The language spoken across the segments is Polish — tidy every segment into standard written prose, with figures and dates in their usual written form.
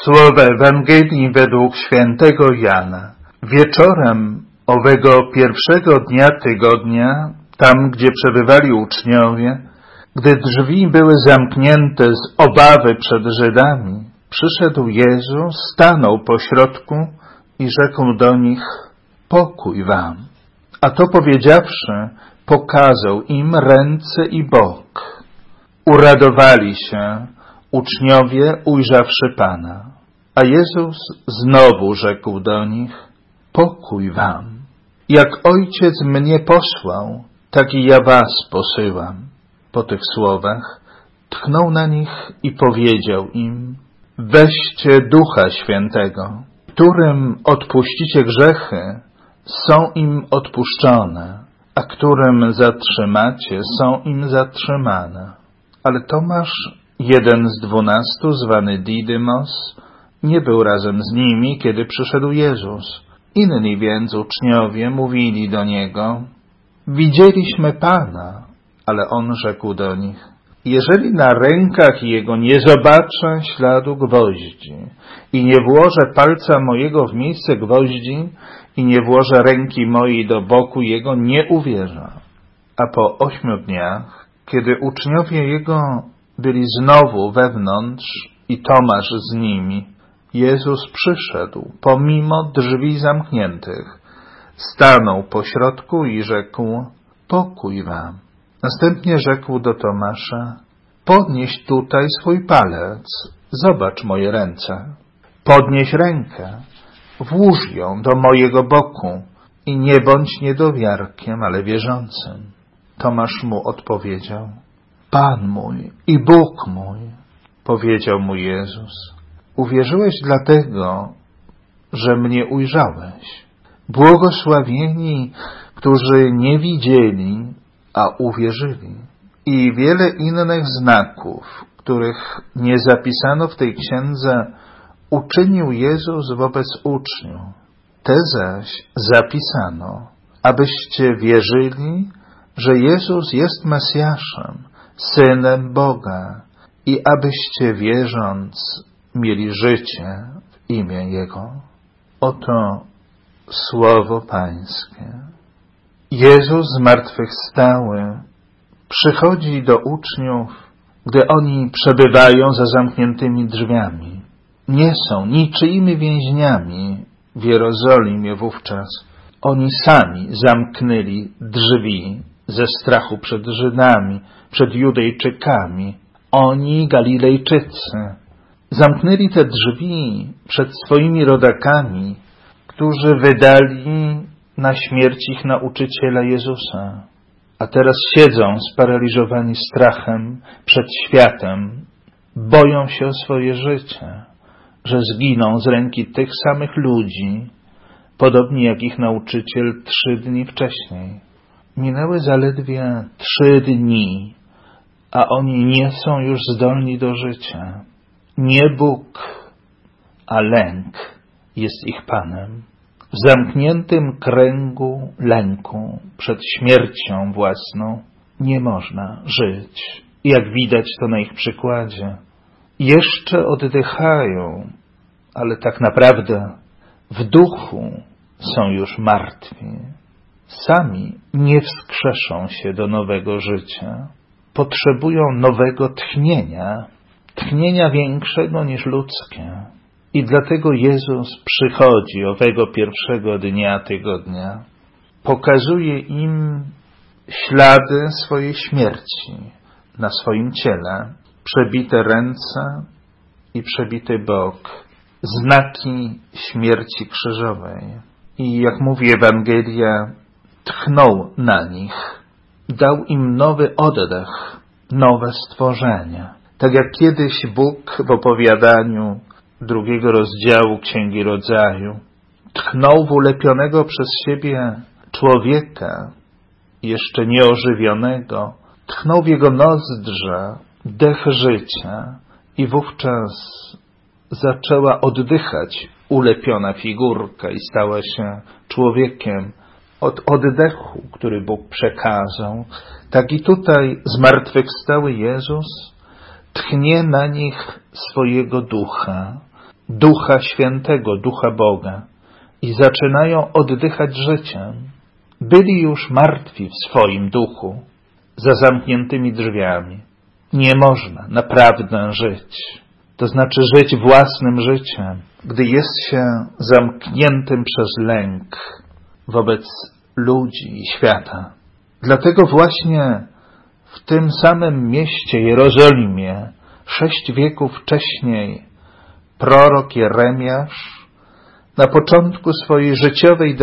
Słowa Ewangelii według świętego Jana. Wieczorem owego pierwszego dnia tygodnia, tam gdzie przebywali uczniowie, gdy drzwi były zamknięte z obawy przed Żydami, przyszedł Jezus, stanął pośrodku i rzekł do nich: pokój wam. A to powiedziawszy, pokazał im ręce i bok. Uradowali się uczniowie, ujrzawszy Pana. A Jezus znowu rzekł do nich: pokój wam. Jak Ojciec mnie posłał, tak i ja was posyłam. Po tych słowach tchnął na nich i powiedział im: weźcie Ducha Świętego, którym odpuścicie grzechy, są im odpuszczone, a którym zatrzymacie, są im zatrzymane. Ale Tomasz, jeden z 12, zwany Didymos, nie był razem z nimi, kiedy przyszedł Jezus. Inni więc uczniowie mówili do Niego: widzieliśmy Pana. Ale On rzekł do nich: jeżeli na rękach Jego nie zobaczę śladu gwoździ i nie włożę palca mojego w miejsce gwoździ i nie włożę ręki mojej do boku Jego, nie uwierzę. A po 8 dniach, kiedy uczniowie Jego byli znowu wewnątrz i Tomasz z nimi, Jezus przyszedł, pomimo drzwi zamkniętych, stanął pośrodku i rzekł: pokój wam. Następnie rzekł do Tomasza: podnieś tutaj swój palec, zobacz moje ręce. Podnieś rękę, włóż ją do mojego boku i nie bądź niedowiarkiem, ale wierzącym. Tomasz mu odpowiedział: Pan mój i Bóg mój. Powiedział mu Jezus: uwierzyłeś dlatego, że mnie ujrzałeś. Błogosławieni, którzy nie widzieli, a uwierzyli. I wiele innych znaków, których nie zapisano w tej księdze, uczynił Jezus wobec uczniów. Te zaś zapisano, abyście wierzyli, że Jezus jest Mesjaszem, Synem Boga, i abyście wierząc mieli życie w imię Jego. Oto słowo Pańskie. Jezus zmartwychwstały przychodzi do uczniów, gdy oni przebywają za zamkniętymi drzwiami. Nie są niczyimi więźniami w Jerozolimie wówczas. Oni sami zamknęli drzwi ze strachu przed Żydami, przed Judejczykami. Oni, Galilejczycy, zamknęli te drzwi przed swoimi rodakami, którzy wydali na śmierć ich nauczyciela Jezusa. A teraz siedzą sparaliżowani strachem przed światem, boją się o swoje życie, że zginą z ręki tych samych ludzi, podobnie jak ich nauczyciel 3 dni wcześniej. Minęły zaledwie 3 dni, a oni nie są już zdolni do życia. Nie Bóg, a lęk jest ich Panem. W zamkniętym kręgu lęku przed śmiercią własną nie można żyć. Jak widać to na ich przykładzie. Jeszcze oddychają, ale tak naprawdę w duchu są już martwi. Sami nie wskrzeszą się do nowego życia. Potrzebują nowego tchnienia większego niż ludzkie. I dlatego Jezus przychodzi owego pierwszego dnia tygodnia. Pokazuje im ślady swojej śmierci na swoim ciele, przebite ręce i przebity bok, znaki śmierci krzyżowej. I jak mówi Ewangelia, tchnął na nich, dał im nowy oddech, nowe stworzenie. Tak jak kiedyś Bóg w opowiadaniu 2 rozdziału Księgi Rodzaju tchnął w ulepionego przez siebie człowieka, jeszcze nieożywionego, tchnął w jego nozdrza dech życia i wówczas zaczęła oddychać ulepiona figurka i stała się człowiekiem. Od oddechu, który Bóg przekazał, tak i tutaj zmartwychwstały Jezus tchnie na nich swojego ducha, Ducha Świętego, Ducha Boga i zaczynają oddychać życiem. Byli już martwi w swoim duchu, za zamkniętymi drzwiami. Nie można naprawdę żyć, to znaczy żyć własnym życiem, gdy jest się zamkniętym przez lęk wobec ludzi i świata. Dlatego właśnie w tym samym mieście Jerozolimie 6 wieków wcześniej prorok Jeremiasz na początku swojej życiowej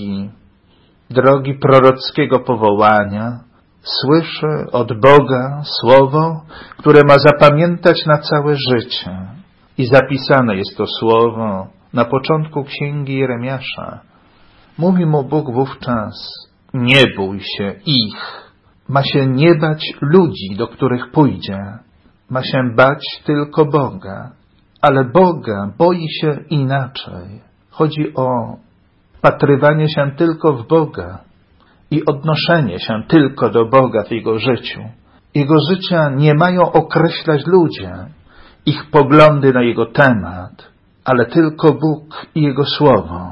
drogi prorockiego powołania słyszy od Boga słowo, które ma zapamiętać na całe życie. I zapisane jest to słowo na początku księgi Jeremiasza. Mówi mu Bóg wówczas: nie bój się ich. Ma się nie bać ludzi, do których pójdzie. Ma się bać tylko Boga. Ale Boga boi się inaczej. Chodzi o wpatrywanie się tylko w Boga i odnoszenie się tylko do Boga w Jego życiu. Jego życia nie mają określać ludzie, ich poglądy na Jego temat, ale tylko Bóg i Jego Słowo.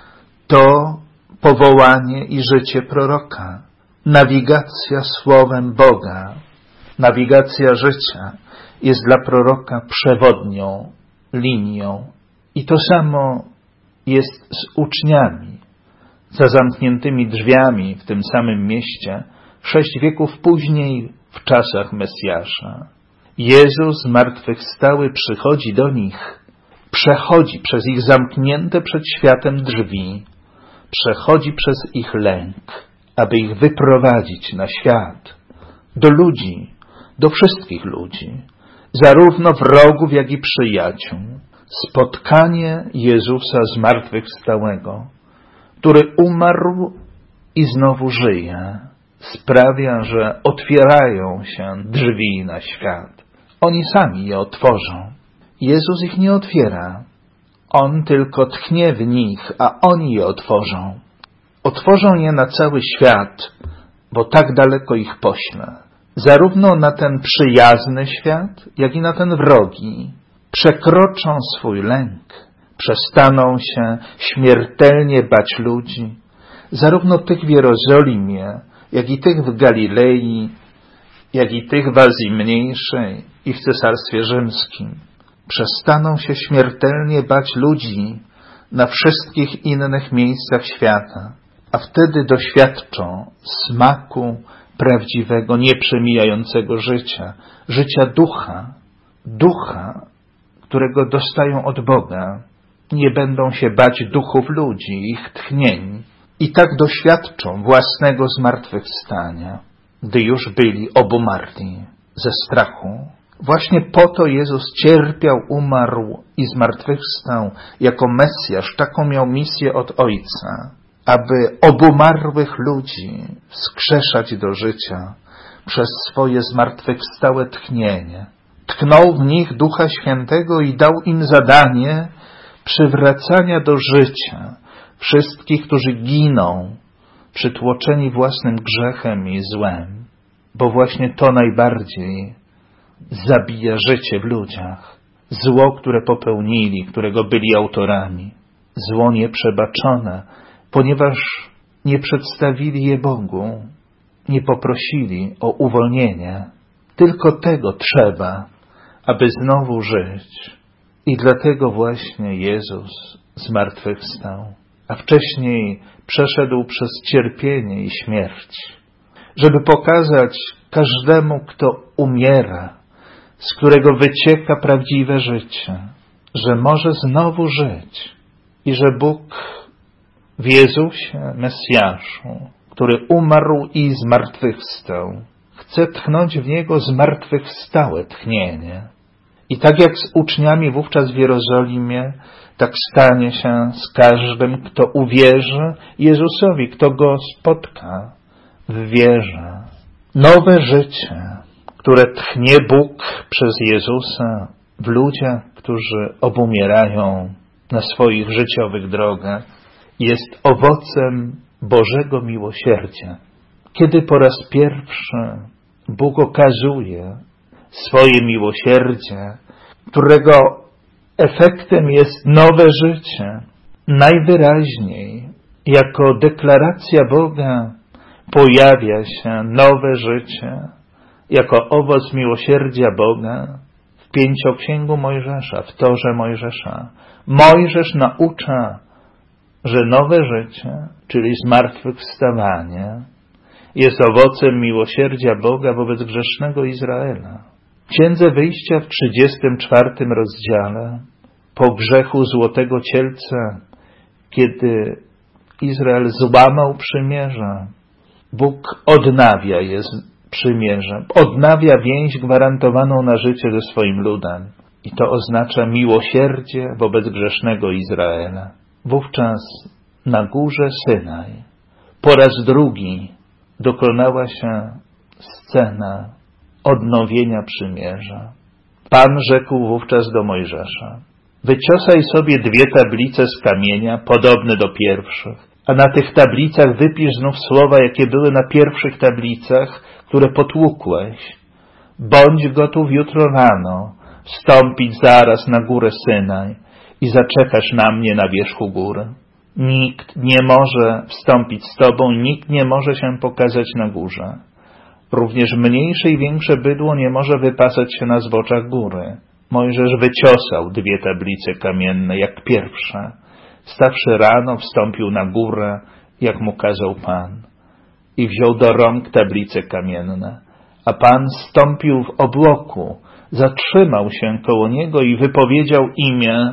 To powołanie i życie proroka. Nawigacja Słowem Boga, nawigacja życia jest dla proroka przewodnią linią. I to samo jest z uczniami. Za zamkniętymi drzwiami w tym samym mieście 6 wieków później, w czasach Mesjasza, Jezus zmartwychwstały przychodzi do nich, przechodzi przez ich zamknięte przed światem drzwi, przechodzi przez ich lęk, aby ich wyprowadzić na świat, do ludzi, do wszystkich ludzi, zarówno wrogów, jak i przyjaciół. Spotkanie Jezusa zmartwychwstałego, który umarł i znowu żyje, sprawia, że otwierają się drzwi na świat. Oni sami je otworzą. Jezus ich nie otwiera. On tylko tchnie w nich, a oni je otworzą. Otworzą je na cały świat, bo tak daleko ich pośle. Zarówno na ten przyjazny świat, jak i na ten wrogi. Przekroczą swój lęk, przestaną się śmiertelnie bać ludzi, zarówno tych w Jerozolimie, jak i tych w Galilei, jak i tych w Azji Mniejszej i w Cesarstwie Rzymskim. Przestaną się śmiertelnie bać ludzi na wszystkich innych miejscach świata, a wtedy doświadczą smaku prawdziwego, nieprzemijającego życia, życia ducha, którego dostają od Boga. Nie będą się bać duchów ludzi, ich tchnień. I tak doświadczą własnego zmartwychwstania, gdy już byli obumarli ze strachu. Właśnie po to Jezus cierpiał, umarł i zmartwychwstał jako Mesjasz. Taką miał misję od Ojca, aby obumarłych ludzi wskrzeszać do życia przez swoje zmartwychwstałe tchnienie. Tknął w nich Ducha Świętego i dał im zadanie przywracania do życia wszystkich, którzy giną, przytłoczeni własnym grzechem i złem, bo właśnie to najbardziej zabija życie w ludziach. Zło, które popełnili, którego byli autorami. Zło nieprzebaczone, ponieważ nie przedstawili je Bogu, nie poprosili o uwolnienie. Tylko tego trzeba, aby znowu żyć. I dlatego właśnie Jezus zmartwychwstał, a wcześniej przeszedł przez cierpienie i śmierć, żeby pokazać każdemu, kto umiera, z którego wycieka prawdziwe życie, że może znowu żyć i że Bóg w Jezusie, Mesjaszu, który umarł i zmartwychwstał, chce tchnąć w Niego zmartwychwstałe tchnienie. I tak jak z uczniami wówczas w Jerozolimie, tak stanie się z każdym, kto uwierzy Jezusowi, kto Go spotka w wierze. Nowe życie, które tchnie Bóg przez Jezusa w ludziach, którzy obumierają na swoich życiowych drogach, jest owocem Bożego miłosierdzia. Kiedy po raz pierwszy Bóg okazuje swoje miłosierdzie, którego efektem jest nowe życie. Najwyraźniej, jako deklaracja Boga, pojawia się nowe życie, jako owoc miłosierdzia Boga w Pięcioksięgu Mojżesza, w Torze Mojżesza. Mojżesz naucza, że nowe życie, czyli zmartwychwstawanie, jest owocem miłosierdzia Boga wobec grzesznego Izraela. W Księdze Wyjścia w 34 rozdziale, po grzechu Złotego Cielca, kiedy Izrael złamał przymierze, Bóg odnawia je przymierzem, odnawia więź gwarantowaną na życie ze swoim ludem. I to oznacza miłosierdzie wobec grzesznego Izraela. Wówczas na górze Synaj po raz drugi dokonała się scena odnowienia przymierza. Pan rzekł wówczas do Mojżesza: wyciosaj sobie 2 tablice z kamienia, podobne do pierwszych, a na tych tablicach wypisz znów słowa, jakie były na pierwszych tablicach, które potłukłeś. Bądź gotów jutro rano wstąpić zaraz na górę Synaj i zaczekasz na mnie na wierzchu góry. Nikt nie może wstąpić z tobą, nikt nie może się pokazać na górze. Również mniejsze i większe bydło nie może wypasać się na zboczach góry. Mojżesz wyciosał 2 tablice kamienne, jak pierwsze. Stawszy rano, wstąpił na górę, jak mu kazał Pan. I wziął do rąk tablice kamienne. A Pan stąpił w obłoku, zatrzymał się koło niego i wypowiedział imię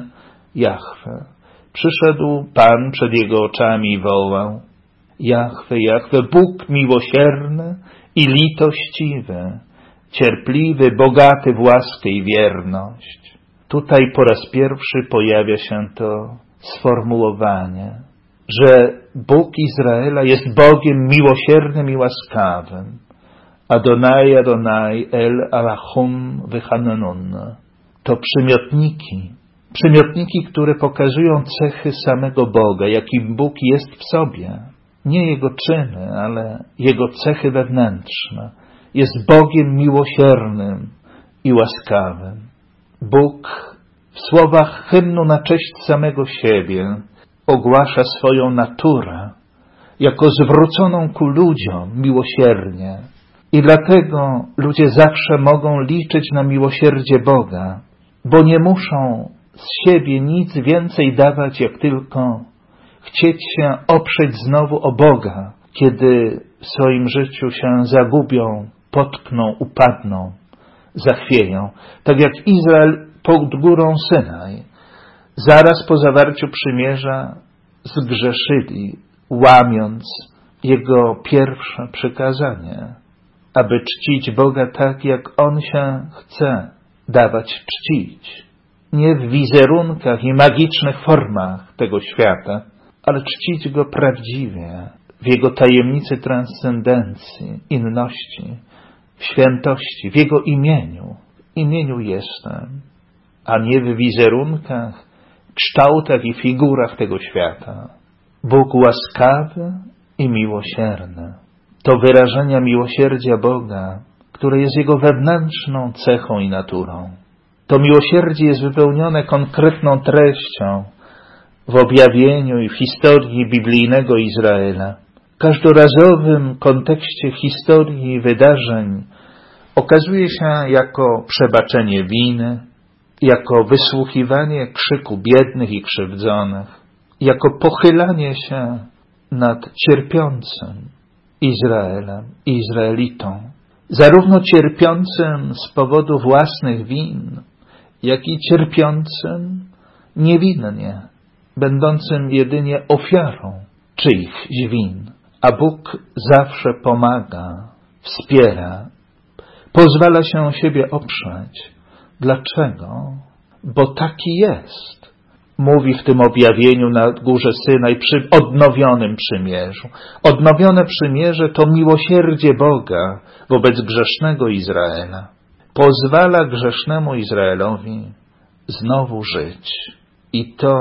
Jahwe. Przyszedł Pan przed jego oczami i wołał: Jahwe, Jahwe, Bóg miłosierny i litościwy, cierpliwy, bogaty w łaskę i wierność. Tutaj po raz pierwszy pojawia się to sformułowanie, że Bóg Izraela jest Bogiem miłosiernym i łaskawym. Adonai, Adonai, El Alachum Vychananun. To przymiotniki, które pokazują cechy samego Boga, jakim Bóg jest w sobie. Nie Jego czyny, ale Jego cechy wewnętrzne. Jest Bogiem miłosiernym i łaskawym. Bóg w słowach hymnu na cześć samego siebie ogłasza swoją naturę jako zwróconą ku ludziom miłosiernie. I dlatego ludzie zawsze mogą liczyć na miłosierdzie Boga, bo nie muszą z siebie nic więcej dawać, jak tylko chcieć się oprzeć znowu o Boga, kiedy w swoim życiu się zagubią, potkną, upadną, zachwieją. Tak jak Izrael pod górą Synaj, zaraz po zawarciu przymierza zgrzeszyli, łamiąc Jego pierwsze przykazanie, aby czcić Boga tak, jak On się chce dawać czcić. Nie w wizerunkach i magicznych formach tego świata, ale czcić Go prawdziwie, w Jego tajemnicy transcendencji, inności, w świętości, w Jego imieniu. W imieniu jestem, a nie w wizerunkach, kształtach i figurach tego świata. Bóg łaskawy i miłosierny. To wyrażenia miłosierdzia Boga, które jest Jego wewnętrzną cechą i naturą. To miłosierdzie jest wypełnione konkretną treścią w objawieniu i w historii biblijnego Izraela. W każdorazowym kontekście historii i wydarzeń okazuje się jako przebaczenie winy, jako wysłuchiwanie krzyku biednych i krzywdzonych, jako pochylanie się nad cierpiącym Izraelem i Izraelitą, zarówno cierpiącym z powodu własnych win, jak i cierpiącym niewinnie, będącym jedynie ofiarą czyichś win. A Bóg zawsze pomaga, wspiera, pozwala się o siebie oprzeć. Dlaczego? Bo taki jest. Mówi w tym objawieniu na górze Synaj przy odnowionym przymierzu. Odnowione przymierze to miłosierdzie Boga wobec grzesznego Izraela. Pozwala grzesznemu Izraelowi znowu żyć. I to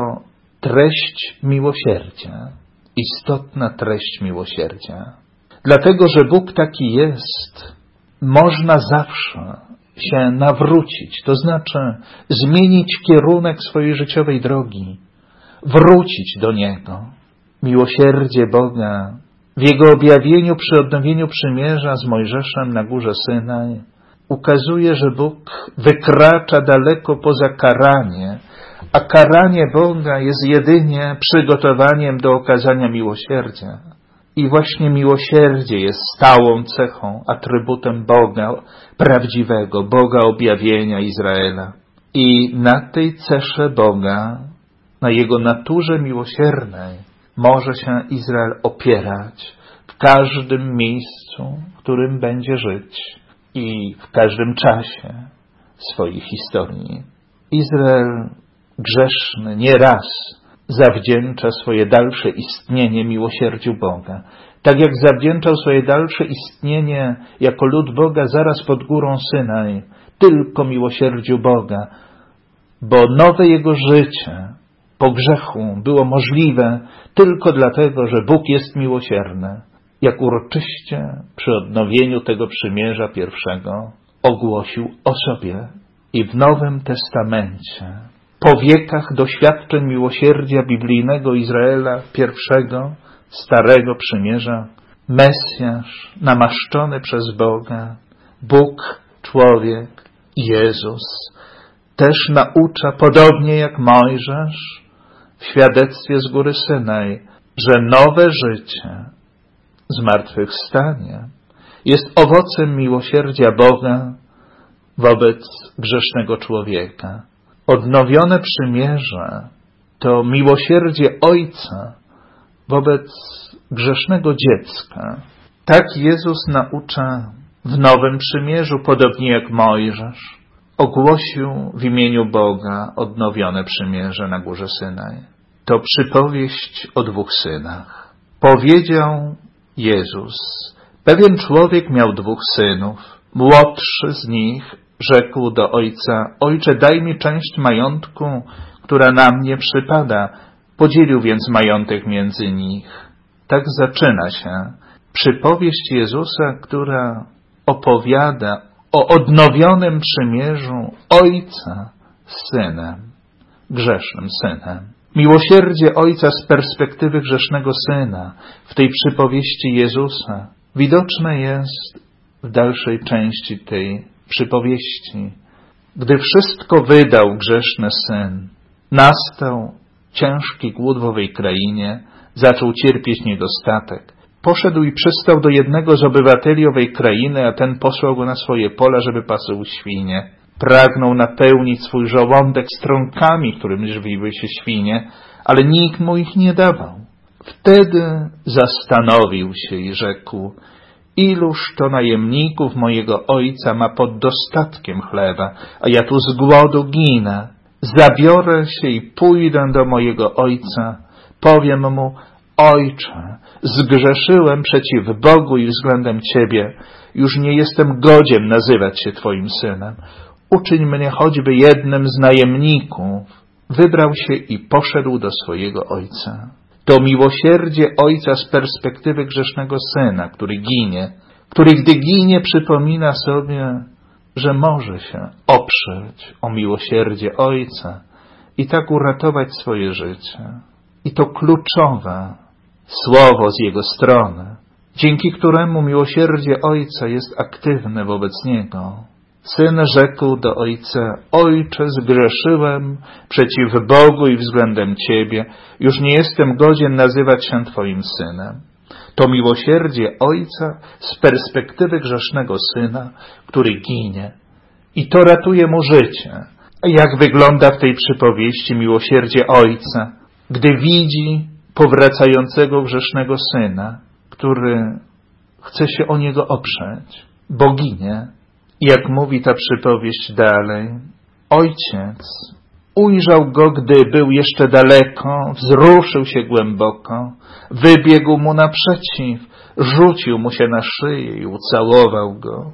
treść miłosierdzia, istotna treść miłosierdzia. Dlatego, że Bóg taki jest, można zawsze się nawrócić, to znaczy zmienić kierunek swojej życiowej drogi, wrócić do Niego. Miłosierdzie Boga w Jego objawieniu przy odnowieniu przymierza z Mojżeszem na górze Synaj ukazuje, że Bóg wykracza daleko poza karanie, a karanie Boga jest jedynie przygotowaniem do okazania miłosierdzia. I właśnie miłosierdzie jest stałą cechą, atrybutem Boga prawdziwego, Boga objawienia Izraela. I na tej cesze Boga, na Jego naturze miłosiernej, może się Izrael opierać w każdym miejscu, w którym będzie żyć i w każdym czasie swojej historii. Izrael grzeszny nieraz zawdzięcza swoje dalsze istnienie miłosierdziu Boga. Tak jak zawdzięczał swoje dalsze istnienie jako lud Boga zaraz pod górą Synaj, tylko miłosierdziu Boga, bo nowe jego życie po grzechu było możliwe tylko dlatego, że Bóg jest miłosierny, jak uroczyście przy odnowieniu tego przymierza pierwszego ogłosił o sobie i w Nowym Testamencie. Po wiekach doświadczeń miłosierdzia biblijnego Izraela pierwszego, Starego Przymierza, Mesjasz namaszczony przez Boga, Bóg, człowiek, Jezus, też naucza, podobnie jak Mojżesz, w świadectwie z góry Synaj, że nowe życie, zmartwychwstanie, jest owocem miłosierdzia Boga wobec grzesznego człowieka. Odnowione przymierze to miłosierdzie Ojca wobec grzesznego dziecka. Tak Jezus naucza w Nowym Przymierzu, podobnie jak Mojżesz, ogłosił w imieniu Boga odnowione przymierze na górze Synaj. To przypowieść o dwóch synach. Powiedział Jezus, pewien człowiek miał dwóch synów. Młodszy z nich rzekł do ojca, ojcze, daj mi część majątku, która na mnie przypada. Podzielił więc majątek między nich. Tak zaczyna się przypowieść Jezusa, która opowiada o odnowionym przymierzu Ojca z Synem, grzesznym Synem. Miłosierdzie Ojca z perspektywy grzesznego Syna w tej przypowieści Jezusa widoczne jest w dalszej części tej przypowieści. Gdy wszystko wydał grzeszny Syn, nastał ciężki głód w owej krainie, zaczął cierpieć niedostatek. Poszedł i przystał do jednego z obywateli owej krainy, a ten posłał go na swoje pola, żeby pasł świnie. Pragnął napełnić swój żołądek strąkami, którym żywiły się świnie, ale nikt mu ich nie dawał. Wtedy zastanowił się i rzekł, iluż to najemników mojego ojca ma pod dostatkiem chleba, a ja tu z głodu ginę. Zabiorę się i pójdę do mojego ojca, powiem mu, Ojcze, zgrzeszyłem przeciw Bogu i względem Ciebie, już nie jestem godzien nazywać się Twoim synem. Uczyń mnie choćby jednym z najemników. Wybrał się i poszedł do swojego ojca. To miłosierdzie ojca z perspektywy grzesznego syna, który ginie, który gdy ginie przypomina sobie, że może się oprzeć o miłosierdzie ojca i tak uratować swoje życie. I to kluczowe słowo z jego strony, dzięki któremu miłosierdzie ojca jest aktywne wobec niego. Syn rzekł do ojca, Ojcze, zgrzeszyłem przeciw Bogu i względem Ciebie, już nie jestem godzien nazywać się Twoim synem. To miłosierdzie ojca z perspektywy grzesznego syna, który ginie. I to ratuje mu życie. A jak wygląda w tej przypowieści miłosierdzie ojca, gdy widzi powracającego grzesznego syna, który chce się o niego oprzeć, bo ginie. Jak mówi ta przypowieść dalej, ojciec ujrzał go, gdy był jeszcze daleko, wzruszył się głęboko, wybiegł mu naprzeciw, rzucił mu się na szyję i ucałował go.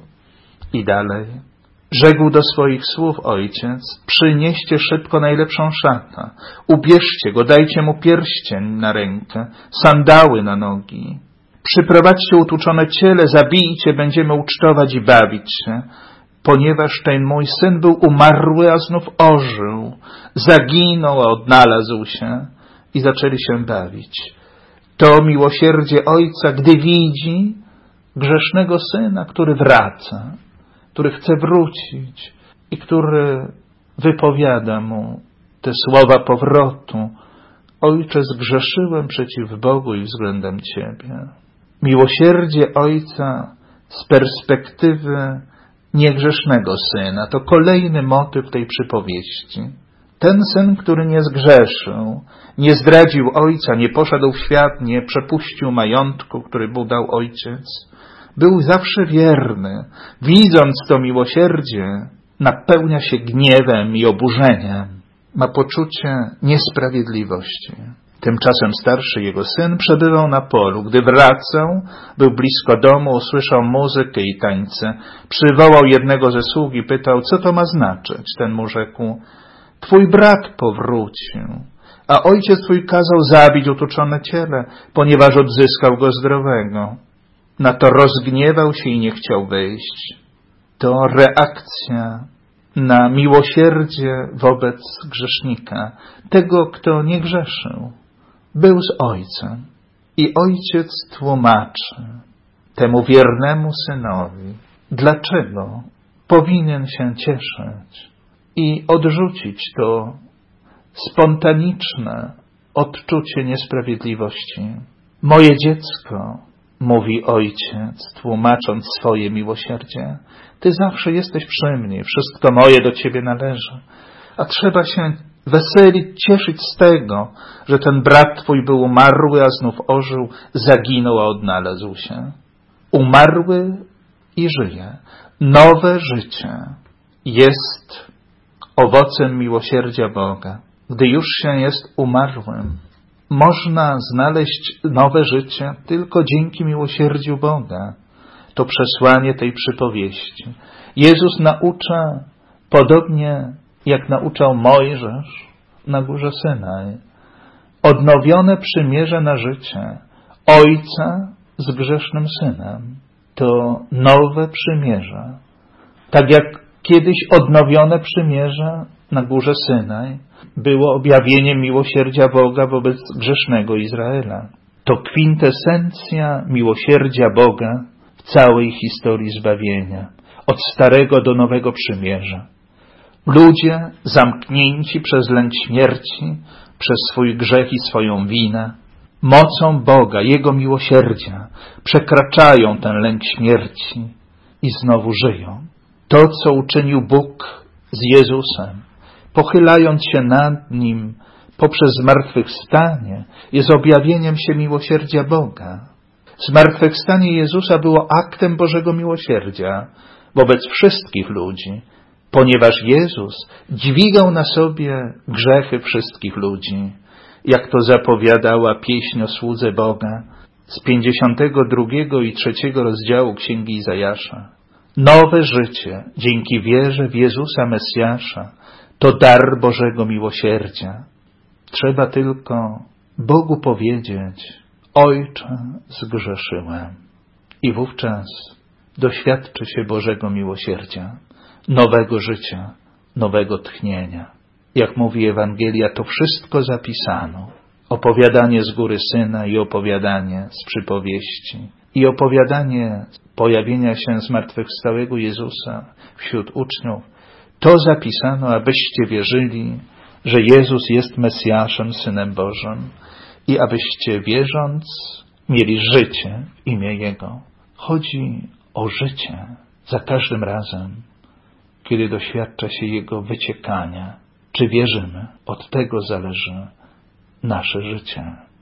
I dalej. Rzekł do swoich słów ojciec, przynieście szybko najlepszą szatę, ubierzcie go, dajcie mu pierścień na rękę, sandały na nogi. Przyprowadźcie utłuczone ciele, zabijcie, będziemy ucztować i bawić się. ponieważ ten mój syn był umarły, a znów ożył, zaginął, a odnalazł się. I zaczęli się bawić. To miłosierdzie ojca, gdy widzi grzesznego syna, który wraca, który chce wrócić i który wypowiada mu te słowa powrotu. Ojcze, zgrzeszyłem przeciw Bogu i względem Ciebie. Miłosierdzie ojca z perspektywy niegrzesznego syna to kolejny motyw tej przypowieści. Ten syn, który nie zgrzeszył, nie zdradził ojca, nie poszedł w świat, nie przepuścił majątku, który mu dał ojciec, był zawsze wierny. Widząc to miłosierdzie, napełnia się gniewem i oburzeniem. Ma poczucie niesprawiedliwości. Tymczasem starszy jego syn przebywał na polu. Gdy wracał, był blisko domu, usłyszał muzykę i tańce. Przywołał jednego ze sług i pytał, co to ma znaczyć. Ten mu rzekł, twój brat powrócił, a ojciec twój kazał zabić utuczone ciele, ponieważ odzyskał go zdrowego. Na to rozgniewał się i nie chciał wyjść. To reakcja na miłosierdzie wobec grzesznika, tego, kto nie grzeszył. Był z ojcem i ojciec tłumaczy temu wiernemu synowi, dlaczego powinien się cieszyć i odrzucić to spontaniczne odczucie niesprawiedliwości. Moje dziecko, mówi ojciec, tłumacząc swoje miłosierdzie, ty zawsze jesteś przy mnie, wszystko moje do ciebie należy, a trzeba się weselić, cieszyć z tego, że ten brat twój był umarły, a znów ożył, zaginął, a odnalazł się. Umarły i żyje. Nowe życie jest owocem miłosierdzia Boga. Gdy już się jest umarłym, można znaleźć nowe życie tylko dzięki miłosierdziu Boga. To przesłanie tej przypowieści. Jezus naucza, podobnie jak nauczał Mojżesz na górze Synaj, odnowione przymierze na życie ojca z grzesznym synem. To nowe przymierze. Tak jak kiedyś odnowione przymierze na górze Synaj było objawieniem miłosierdzia Boga wobec grzesznego Izraela. To kwintesencja miłosierdzia Boga w całej historii zbawienia, od Starego do Nowego Przymierza. Ludzie zamknięci przez lęk śmierci, przez swój grzech i swoją winę, mocą Boga, Jego miłosierdzia, przekraczają ten lęk śmierci i znowu żyją. To, co uczynił Bóg z Jezusem, pochylając się nad Nim poprzez zmartwychwstanie, jest objawieniem się miłosierdzia Boga. Zmartwychwstanie Jezusa było aktem Bożego miłosierdzia wobec wszystkich ludzi, ponieważ Jezus dźwigał na sobie grzechy wszystkich ludzi, jak to zapowiadała pieśń o słudze Boga z 52 i 3 rozdziału Księgi Izajasza. Nowe życie dzięki wierze w Jezusa Mesjasza to dar Bożego miłosierdzia. Trzeba tylko Bogu powiedzieć, Ojcze, zgrzeszyłem. I wówczas doświadczy się Bożego miłosierdzia, nowego życia, nowego tchnienia. Jak mówi Ewangelia, to wszystko zapisano. Opowiadanie z góry Syna i opowiadanie z przypowieści i opowiadanie pojawienia się zmartwychwstałego Jezusa wśród uczniów, to zapisano, abyście wierzyli, że Jezus jest Mesjaszem, Synem Bożym i abyście wierząc mieli życie w imię Jego. Chodzi o życie za każdym razem, kiedy doświadcza się Jego wyciekania. Czy wierzymy? Od tego zależy nasze życie.